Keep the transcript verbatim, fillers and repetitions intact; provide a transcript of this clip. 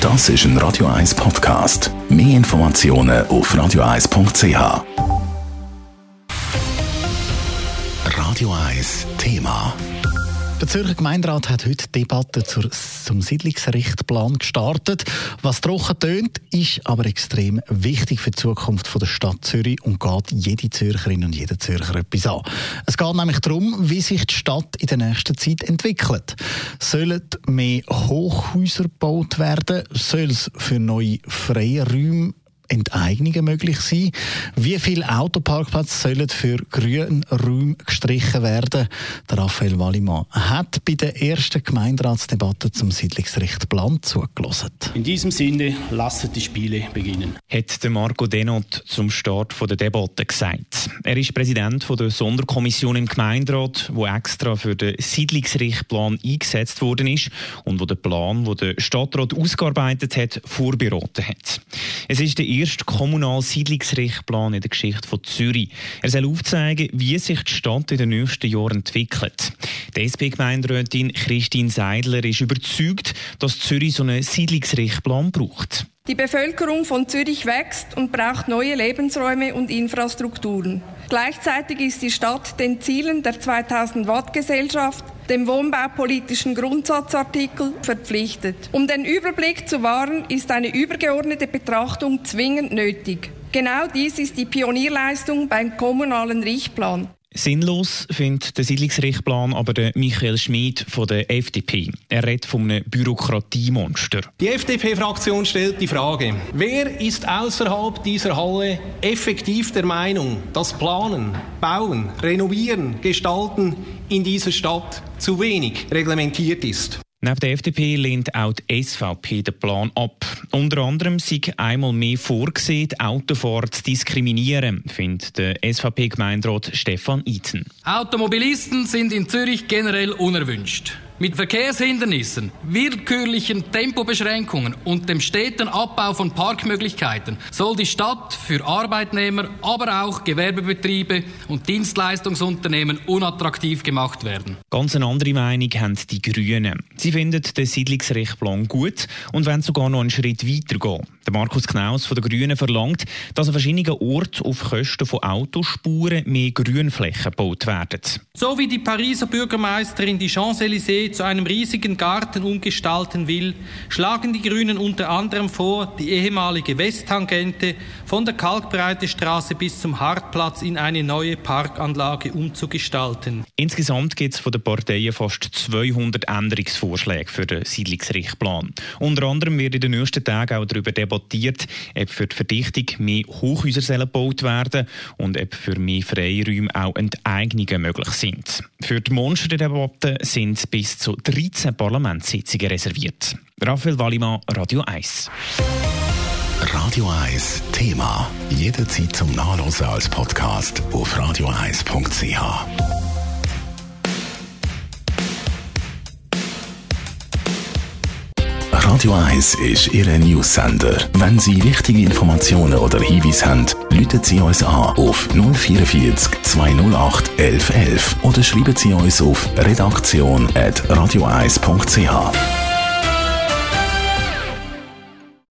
Das ist ein Radio eins Podcast. Mehr Informationen auf radio eins punkt c h. Radio eins Thema. Der Zürcher Gemeinderat hat heute Debatte zur, zum Siedlungsrichtplan gestartet. Was trocken tönt, ist aber extrem wichtig für die Zukunft der Stadt Zürich und geht jede Zürcherin und jeder Zürcher etwas an. Es geht nämlich darum, wie sich die Stadt in der nächsten Zeit entwickelt. Sollen mehr Hochhäuser gebaut werden? Soll es für neue freie Räume Enteignungen möglich sein? Wie viele Autoparkplätze sollen für grüne Räume gestrichen werden? Der Raphael Wallimann hat bei der ersten Gemeinderatsdebatte zum Siedlungsrichtplan zugelassen. In diesem Sinne, lasst die Spiele beginnen, hat der Marco Denot zum Start der Debatte gesagt. Er ist Präsident der Sonderkommission im Gemeinderat, wo extra für den Siedlungsrichtplan eingesetzt worden ist und wo der Plan, den der Stadtrat ausgearbeitet hat, vorberaten hat. Es ist der erste kommunale Siedlungsrichtplan in der Geschichte von Zürich. Er soll aufzeigen, wie sich die Stadt in den nächsten Jahren entwickelt. Die S P-Gemeinderätin Christine Seidler ist überzeugt, dass Zürich so einen Siedlungsrichtplan braucht. Die Bevölkerung von Zürich wächst und braucht neue Lebensräume und Infrastrukturen. Gleichzeitig ist die Stadt den Zielen der zweitausend Watt Gesellschaft, dem wohnbaupolitischen Grundsatzartikel, verpflichtet. Um den Überblick zu wahren, ist eine übergeordnete Betrachtung zwingend nötig. Genau dies ist die Pionierleistung beim kommunalen Richtplan. Sinnlos findet der Siedlungsrichtplan aber der Michael Schmid von der F D P. Er redet von einem Bürokratiemonster. Die F D P-Fraktion stellt die Frage, wer ist außerhalb dieser Halle effektiv der Meinung, dass Planen, Bauen, Renovieren, Gestalten in dieser Stadt zu wenig reglementiert ist? Neben der F D P lehnt auch die S V P den Plan ab. Unter anderem sei einmal mehr vorgesehen, Autofahrer zu diskriminieren, findet der S V P-Gemeinderat Stefan Iten. Automobilisten sind in Zürich generell unerwünscht. Mit Verkehrshindernissen, willkürlichen Tempobeschränkungen und dem steten Abbau von Parkmöglichkeiten soll die Stadt für Arbeitnehmer, aber auch Gewerbebetriebe und Dienstleistungsunternehmen unattraktiv gemacht werden. Ganz eine andere Meinung haben die Grünen. Sie finden den Siedlungsrichtplan gut und wollen sogar noch einen Schritt weiter gehen. Der Markus Knaus von den Grünen verlangt, dass an verschiedenen Orten auf Kosten von Autospuren mehr Grünflächen gebaut werden. So wie die Pariser Bürgermeisterin die Champs-Élysées zu einem riesigen Garten umgestalten will, schlagen die Grünen unter anderem vor, die ehemalige Westtangente von der Kalkbreitestraße bis zum Hartplatz in eine neue Parkanlage umzugestalten. Insgesamt gibt es von den Parteien fast zweihundert Änderungsvorschläge für den Siedlungsrichtplan. Unter anderem wird in den nächsten Tagen auch darüber debattiert, ob für die Verdichtung mehr Hochhäuser gebaut werden und ob für mehr Freiräume auch Enteignungen möglich sind. Für die Monsterdebatte sind bis zu dreizehn Parlamentssitzungen reserviert. Raphael Wallimann, Radio eins. Radio eins Thema. Jederzeit zum Nachlesen als Podcast auf radio eins punkt c h. Radio eins ist Ihr News-Sender. Wenn Sie wichtige Informationen oder Hinweise haben, rufen Sie uns an auf null vierundvierzig zweihundertacht elf elf oder schreiben Sie uns auf redaktion at radio eins punkt c h.